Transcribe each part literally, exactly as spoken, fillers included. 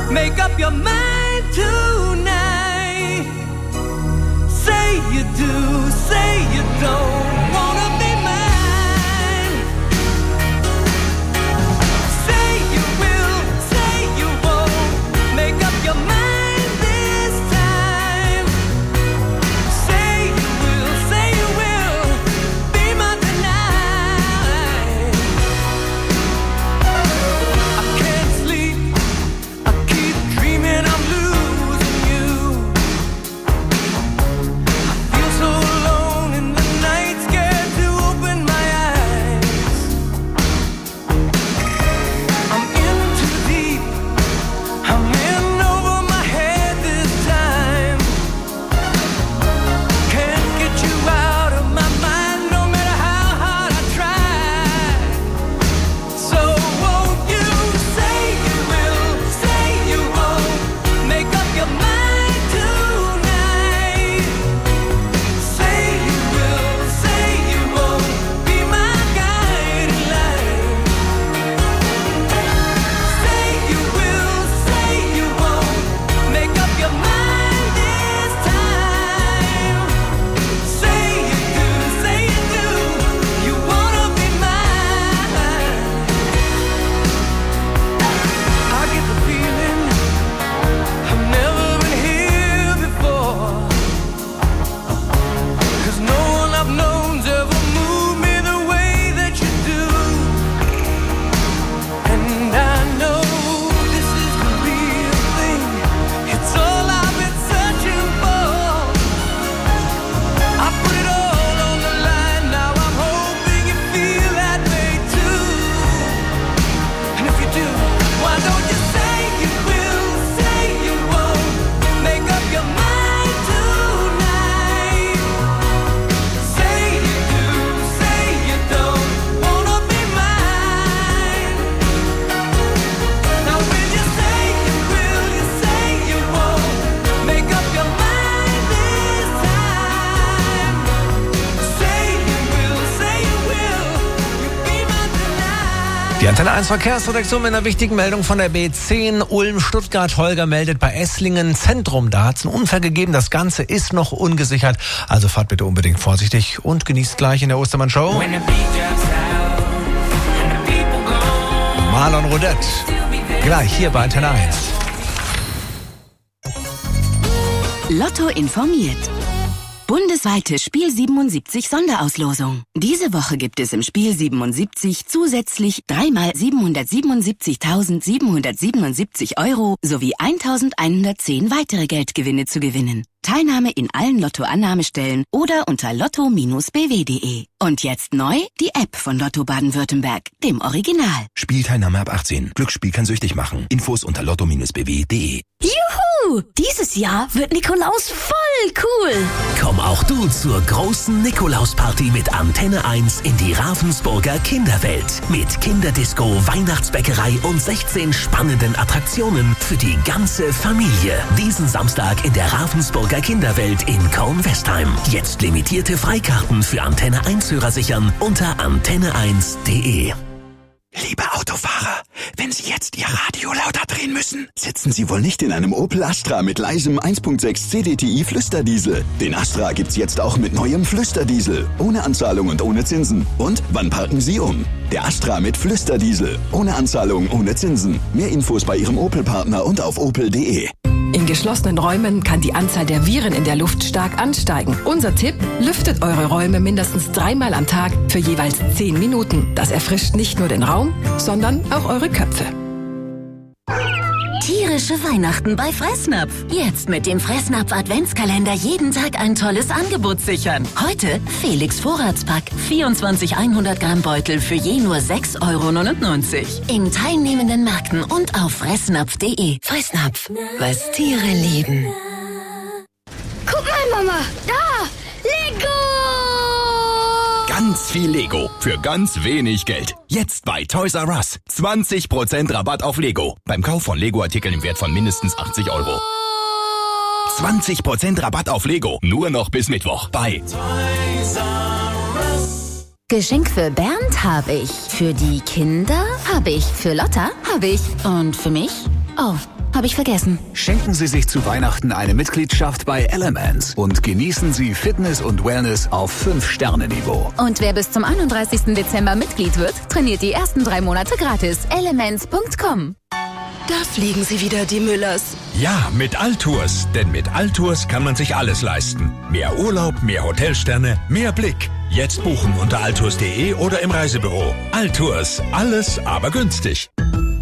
Make up your mind tonight. Say you do, say you don't wanna be mine. Say you will, say you won't. Make up your mind this time. Say you will, say you will. Be mine tonight. I can't sleep. I keep dreaming I'm losing you. I feel so alone in the night, scared to open my eyes. I'm in too deep. I'm in over my head this time. Can't get you out of my mind, no matter how hard I try. So won't you say you will, say you won't. Make up your mind tonight. Say you will, say you won't. Be my guiding light. Say you will, say you won't. Make up your mind this time. Say you do, say you do. You wanna be mine. I get the feeling I've never been here before. 'Cause no one I've known's ever moved me the way that you do. And I know this is the real thing. It's all I've been searching for. I put it all on the line. Now I'm hoping you feel that way too. And if you do, why don't you say you will, say you won't. Make up your mind tonight. Say you do, say you don't wanna be mine. Now will you say you will, you say you won't. Make up your mind this time. Say you will, say you will. You be mine tonight. Die Antenne eins Verkehrsredaktion mit einer wichtigen Meldung von der B zehn Ulm-Stuttgart. Holger meldet bei Esslingen Zentrum. Da hat es einen Unfall gegeben. Das Ganze ist noch ungesichert. Also fahrt bitte unbedingt vorsichtig und genießt gleich in der Ostermann-Show Marlon Rodet. Gleich hier bei Antenne eins. Lotto informiert. Bundesweite Spiel siebenundsiebzig Sonderauslosung. Diese Woche gibt es im Spiel siebenundsiebzig zusätzlich dreimal siebenhundertsiebenundsiebzigtausendsiebenhundertsiebenundsiebzig Euro sowie eintausendeinhundertzehn weitere Geldgewinne zu gewinnen. Teilnahme in allen Lotto-Annahmestellen oder unter lotto Bindestrich b w punkt d e. Und jetzt neu die App von Lotto Baden-Württemberg, dem Original. Spielteilnahme ab achtzehn. Glücksspiel kann süchtig machen. Infos unter lotto Bindestrich b w punkt d e. Juhu! Dieses Jahr wird Nikolaus voll cool. Komm auch du zur großen Nikolausparty mit Antenne eins in die Ravensburger Kinderwelt. Mit Kinderdisco, Weihnachtsbäckerei und sechzehn spannenden Attraktionen für die ganze Familie. Diesen Samstag in der Ravensburger Kinderwelt in Kornwestheim. Jetzt limitierte Freikarten für Antenne eins Hörer sichern unter antenne eins punkt d e. Liebe Autofahrer, wenn Sie jetzt Ihr Radio lauter drehen müssen, sitzen Sie wohl nicht in einem Opel Astra mit leisem eins Komma sechs C D T I Flüsterdiesel. Den Astra gibt's jetzt auch mit neuem Flüsterdiesel, ohne Anzahlung und ohne Zinsen. Und wann parken Sie um? Der Astra mit Flüsterdiesel, ohne Anzahlung, ohne Zinsen. Mehr Infos bei Ihrem Opel-Partner und auf opel punkt d e. In geschlossenen Räumen kann die Anzahl der Viren in der Luft stark ansteigen. Unser Tipp: Lüftet eure Räume mindestens dreimal am Tag für jeweils zehn Minuten. Das erfrischt nicht nur den Raum, sondern auch eure Köpfe. Tierische Weihnachten bei Fressnapf. Jetzt mit dem Fressnapf Adventskalender jeden Tag ein tolles Angebot sichern. Heute Felix Vorratspack. vierundzwanzig hundert Gramm Beutel für je nur sechs Euro neunundneunzig. In teilnehmenden Märkten und auf fressnapf punkt d e. Fressnapf, was Tiere lieben. Guck mal, Mama, da! Lego! Ganz viel Lego für ganz wenig Geld. Jetzt bei Toys R Us. zwanzig Prozent Rabatt auf Lego. Beim Kauf von Lego-Artikeln im Wert von mindestens achtzig Euro. zwanzig Prozent Rabatt auf Lego. Nur noch bis Mittwoch bei Toys R Us. Geschenk für Bernd habe ich. Für die Kinder habe ich. Für Lotta habe ich. Und für mich? Oh, habe ich vergessen. Schenken Sie sich zu Weihnachten eine Mitgliedschaft bei Elements und genießen Sie Fitness und Wellness auf fünf Sterne Niveau. Und wer bis zum einunddreißigsten Dezember Mitglied wird, trainiert die ersten drei Monate gratis. Elements punkt com. Da fliegen sie wieder, die Müllers. Ja, mit Altours. Denn mit Altours kann man sich alles leisten. Mehr Urlaub, mehr Hotelsterne, mehr Blick. Jetzt buchen unter altours punkt de oder im Reisebüro. Altours. Alles, aber günstig.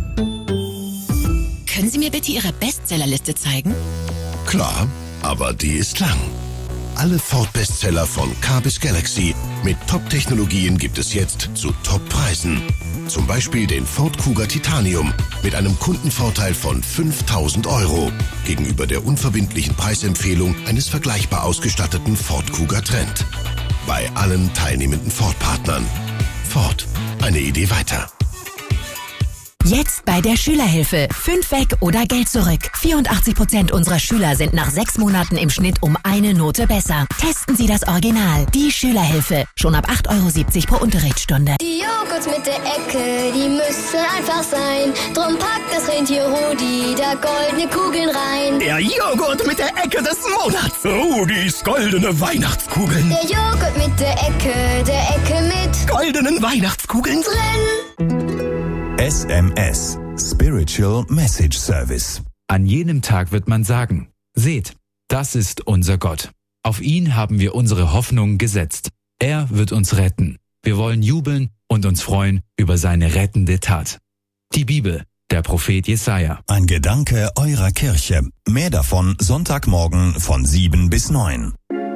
Können Sie mir bitte Ihre Bestsellerliste zeigen? Klar, aber die ist lang. Alle Ford-Bestseller von Car bis Galaxy mit Top-Technologien gibt es jetzt zu Top-Preisen. Zum Beispiel den Ford Kuga Titanium mit einem Kundenvorteil von fünftausend Euro gegenüber der unverbindlichen Preisempfehlung eines vergleichbar ausgestatteten Ford Kuga Trend. Bei allen teilnehmenden Ford-Partnern. Ford, eine Idee weiter. Jetzt bei der Schülerhilfe. Fünf weg oder Geld zurück. vierundachtzig Prozent unserer Schüler sind nach sechs Monaten im Schnitt um eine Note besser. Testen Sie das Original. Die Schülerhilfe. Schon ab acht Euro siebzig pro Unterrichtsstunde. Die Joghurts mit der Ecke, die müssen einfach sein. Drum packt das Rentier Rudi da goldene Kugeln rein. Der Joghurt mit der Ecke des Monats. Rudis goldene Weihnachtskugeln. Der Joghurt mit der Ecke, der Ecke mit goldenen Weihnachtskugeln drin. S M S, Spiritual Message Service. An jenem Tag wird man sagen, seht, das ist unser Gott. Auf ihn haben wir unsere Hoffnung gesetzt. Er wird uns retten. Wir wollen jubeln und uns freuen über seine rettende Tat. Die Bibel, der Prophet Jesaja. Ein Gedanke eurer Kirche. Mehr davon Sonntagmorgen von sieben bis neun.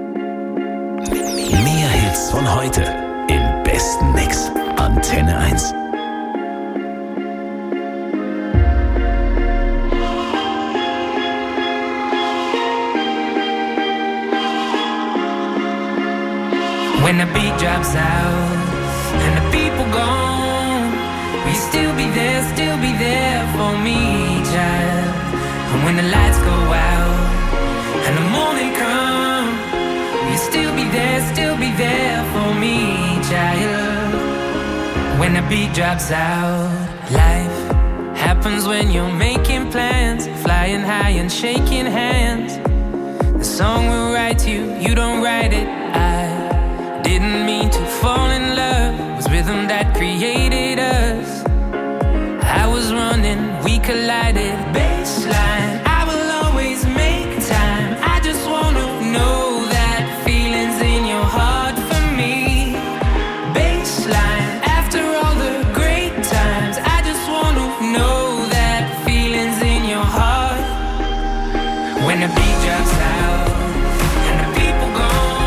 Mehr Hits von heute im besten Mix. Antenne eins. When the beat drops out and the people gone, will you still be there, still be there for me, child? And when the lights go out and the morning come, will you still be there, still be there for me, child? When the beat drops out, life happens when you're making plans, flying high and shaking hands. The song will write you, you don't write it. I didn't mean to fall in love. It was rhythm that created us. I was running, we collided. Baseline, I will always make time. I just wanna know that feeling's in your heart for me. Baseline, after all the great times, I just wanna know that feeling's in your heart. When the beat drops out and the people gone,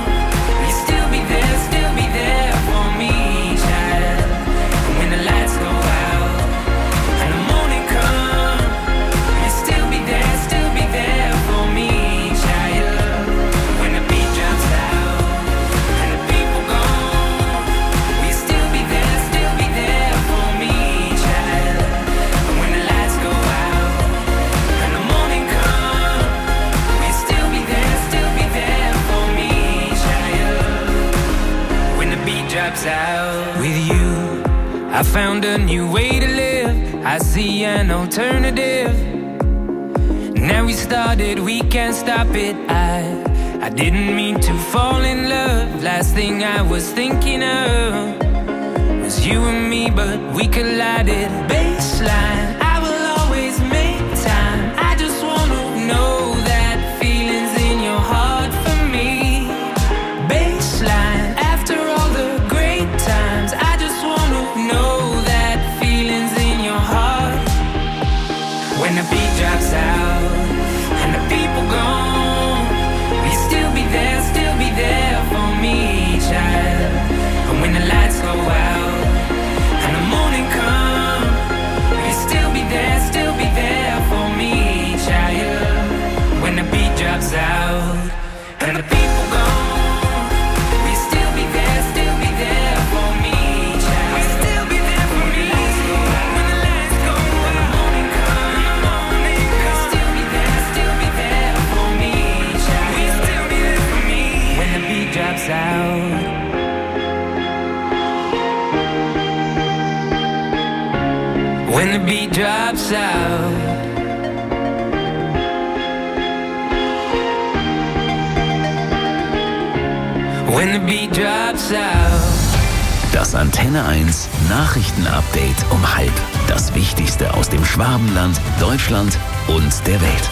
out. With you, I found a new way to live. I see an alternative. Now we started, we can't stop it. I, I didn't mean to fall in love. Last thing I was thinking of was you and me, but we collided. Baseline, I will always make time. I just wanna know that feeling's in your heart for me. Baseline, after all the great times, I just wanna know that feeling's in your heart. When the beat drops out and the people gone, will you still be there, still be there for me, child? And when the lights go out and the morning come, will you still be there, still be there for me, child? When the beat drops out and the people gone, out. When the beat drops out when the beat drops out. Das Antenne eins Nachrichtenupdate um halb. Das Wichtigste aus dem Schwabenland, Deutschland und der Welt.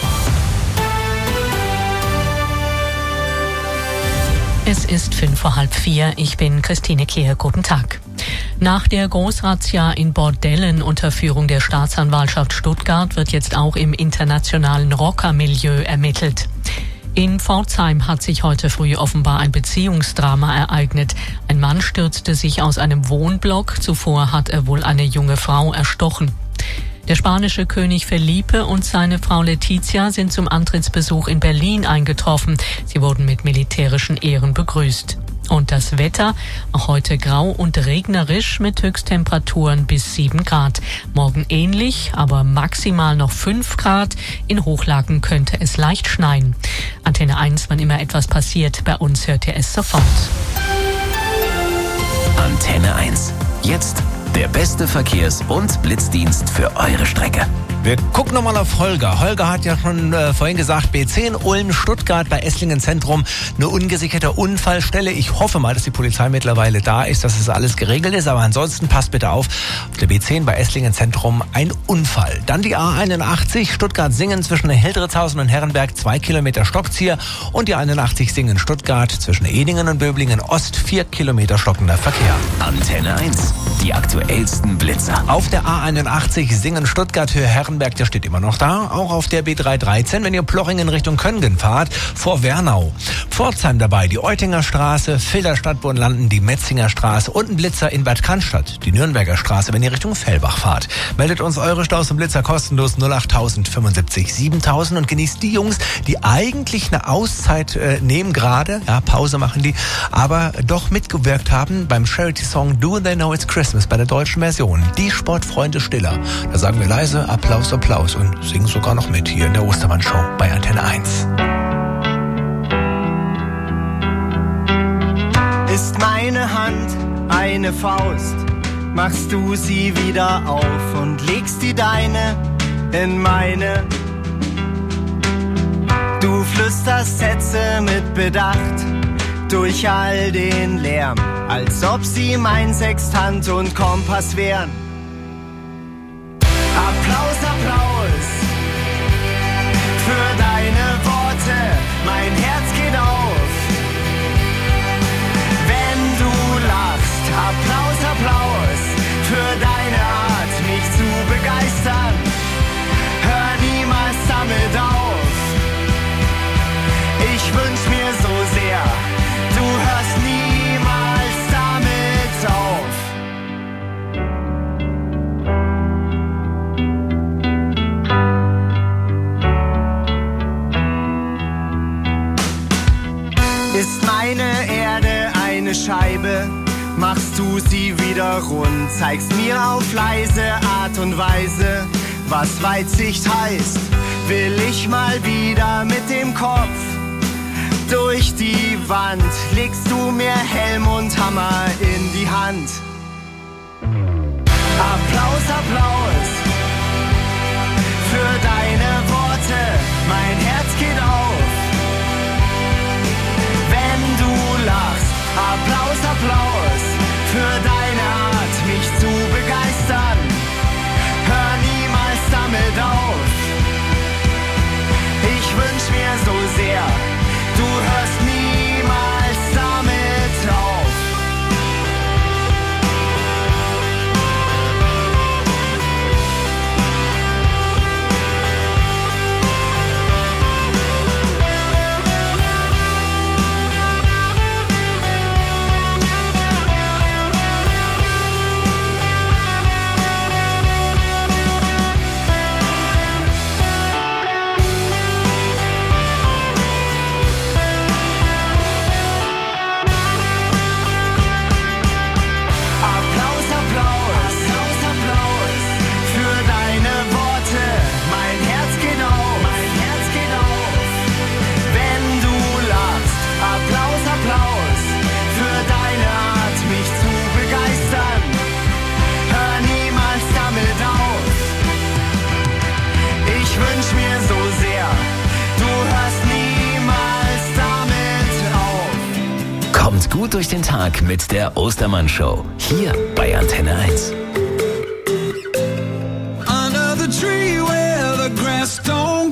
Es ist fünf vor halb vier. Ich bin Christine Kehr. Guten Tag. Nach der Großrazzia in Bordellen unter Führung der Staatsanwaltschaft Stuttgart wird jetzt auch im internationalen Rockermilieu ermittelt. In Pforzheim hat sich heute früh offenbar ein Beziehungsdrama ereignet. Ein Mann stürzte sich aus einem Wohnblock. Zuvor hat er wohl eine junge Frau erstochen. Der spanische König Felipe und seine Frau Letizia sind zum Antrittsbesuch in Berlin eingetroffen. Sie wurden mit militärischen Ehren begrüßt. Und das Wetter, auch heute grau und regnerisch mit Höchsttemperaturen bis sieben Grad. Morgen ähnlich, aber maximal noch fünf Grad. In Hochlagen könnte es leicht schneien. Antenne eins, wann immer etwas passiert, bei uns hört ihr es sofort. Antenne eins. Jetzt der beste Verkehrs- und Blitzdienst für eure Strecke. Wir gucken nochmal auf Holger. Holger hat ja schon äh, vorhin gesagt, B zehn Ulm-Stuttgart bei Esslingen Zentrum, eine ungesicherte Unfallstelle. Ich hoffe mal, dass die Polizei mittlerweile da ist, dass es alles geregelt ist. Aber ansonsten passt bitte auf, auf der B zehn bei Esslingen Zentrum ein Unfall. Dann die A einundachtzig Stuttgart-Singen zwischen Hildritzhausen und Herrenberg, zwei Kilometer Stockzieher. Und die einundachtzig Singen-Stuttgart zwischen Edingen und Böblingen Ost, vier Kilometer stockender Verkehr. Antenne eins, die aktuellsten Blitzer. Auf der A einundachtzig Singen-Stuttgart Höhe Herrenberg, der steht immer noch da. Auch auf der B dreihundertdreizehn, wenn ihr Plochingen Richtung Köngen fahrt, vor Wernau. Pforzheim dabei, die Eutinger Straße, Villers Stadtbahn landen, die Metzinger Straße und ein Blitzer in Bad Cannstatt, die Nürnberger Straße, wenn ihr Richtung Fellbach fahrt. Meldet uns eure Staus und Blitzer kostenlos null acht null null fünfundsiebzig siebentausend und genießt die Jungs, die eigentlich eine Auszeit äh, nehmen gerade, ja, Pause machen die, aber doch mitgewirkt haben beim Charity-Song Do They Know It's Christmas bei der deutschen Version. Die Sportfreunde Stiller. Da sagen wir leise Applaus, Applaus und singen sogar noch mit hier in der Ostermann-Show bei Antenne eins. Ist meine Hand eine Faust, machst du sie wieder auf und legst die deine in meine. Du flüsterst Sätze mit Bedacht durch all den Lärm, als ob sie mein Sextant und Kompass wären. Applaus, Applaus für deine Worte, mein Herz geht auf, wenn du lachst. Applaus, Applaus für deine Art, mich zu begeistern. Hör niemals damit auf. Ich wünsch mir so sehr, du hörst niemals damit auf. Ist meine Erde eine Scheibe, machst du sie wieder rund, zeigst mir auf leise Art und Weise, was Weitsicht heißt. Will ich mal wieder mit dem Kopf durch die Wand, legst du mir Helm und Hammer in die Hand. Applaus, Applaus für deine Worte, mein Herz geht auf, wenn du lachst. Applaus, Applaus für deine Art, mich zu begeistern. Hör niemals damit auf. Ich wünsch mir so sehr, du hörst niemals damit auf. gut durch den Tag mit der Ostermann-Show. Hier bei Antenne eins. Under the tree where the grass don't